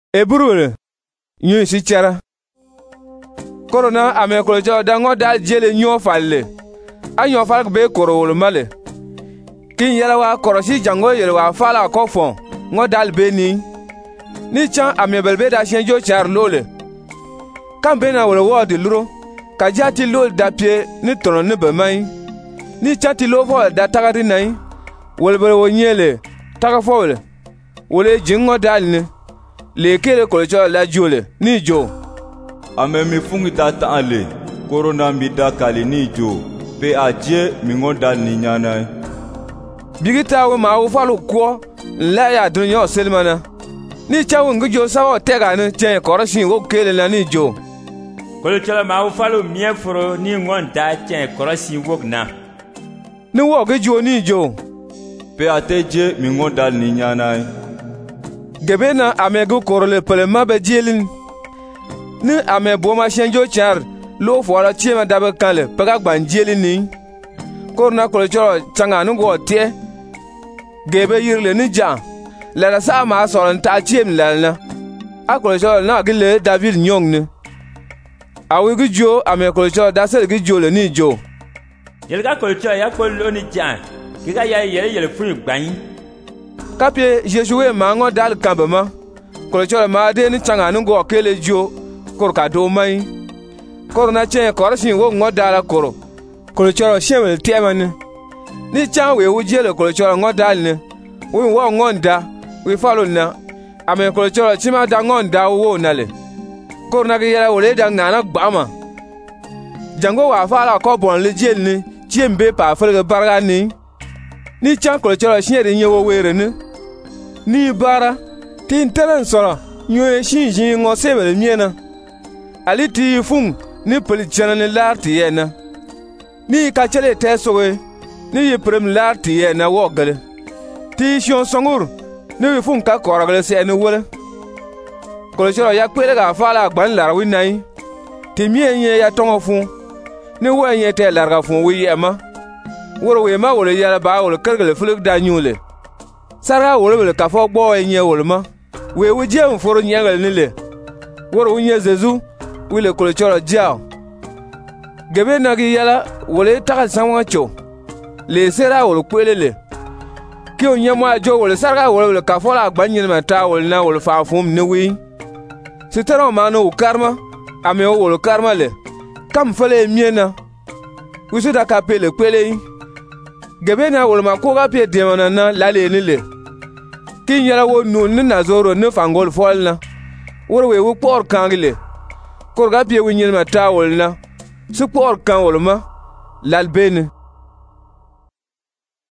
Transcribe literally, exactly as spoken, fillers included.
Ebrule nyu si chara korona ame ko jo da ngo dal jele nyo falle anyo fal be korol male kin yela wa korosi jango yele wa fala ko fon ngo dal be ni ni chan ame belbe da shen jo char lole kan be na wole wo de luro ka jati lol da pie ni tono ne be mai ni chati lo fo da tagari nai wole be wo nyele taga fo wole wole jingo dal ni le kele kolcho la jole ni jo ame mi fungi ta ta le corona mi da kali ni jo pe aje mi ngonda ni nyana bigita we ma wo falu ko la ya dunyo selmana ni chawo ngujo sawo tega ni chen korosin wo kele na ni jo kolcho ma wo falu mie foro ni ngonda chen korosin wo na ni wo ge jo ni jo pe ateje mi ngonda ni nyana gebena amegu korole pelema be jelin ni ame boma shenjo char lo fola chema dabe kale pega gbanjelin ni korna kolcho changa nu go tie gebe yirle ni ja la la sa ma so ta chem la na akolcho na gile David nyong ni awi gujo ame kolcho da se gujo le ni jo yelga kolcho ya kollo ni ja kiga ya yele yele fun gban kapie Jesuwe mango dal kambama kolcho ma de ni changa nu go kele jo kor ka do mai kor na chen kor sin wo ngodala koro kolcho shemel temani ni chan we wujele kolcho ngodal ni we wo ngonda we falo na ame kolcho chima da ngonda wo nale kor na giyala wole dang na gbama jango wa fala ko bon le jel ni chembe pa felga barga ni ni chan kolcho shere nyewo were ni ni bara tin teren soro nyoe shinji ngo sebele miena aliti fun ni polichana ni larti yena ni kachele tesowe ni yiprem larti yena wogale ti shion songur ni fun ka koragale se ni wole kolchoro ya kwele ga fala gban lar winai ti mienye ya tongo fun ni wenye te larga fun wi yema woro we ma wole yala ba wole kergele fuluk da nyule sara wole wole ka fo gbo enye wole ma we we jem foro nyangal ni le woro unye zezu wile kolchoro jao gebe na gi yala wole taka sanwa cho le sera wole kwelele ki onye ma jo wole sara wole wole ka fo la gbanyin ma ta wole na wole fa fum ni wi sitero ma no karma ame wole karma le kam fele miena wisu da ka pele kwele gebe na wole ma ko ga pe de mana na lale ni le kin yala wo nu ni na zoro ni fangol folna woro we wo por kangile korga pie winyel ma tawol na su por kan wol ma lalbene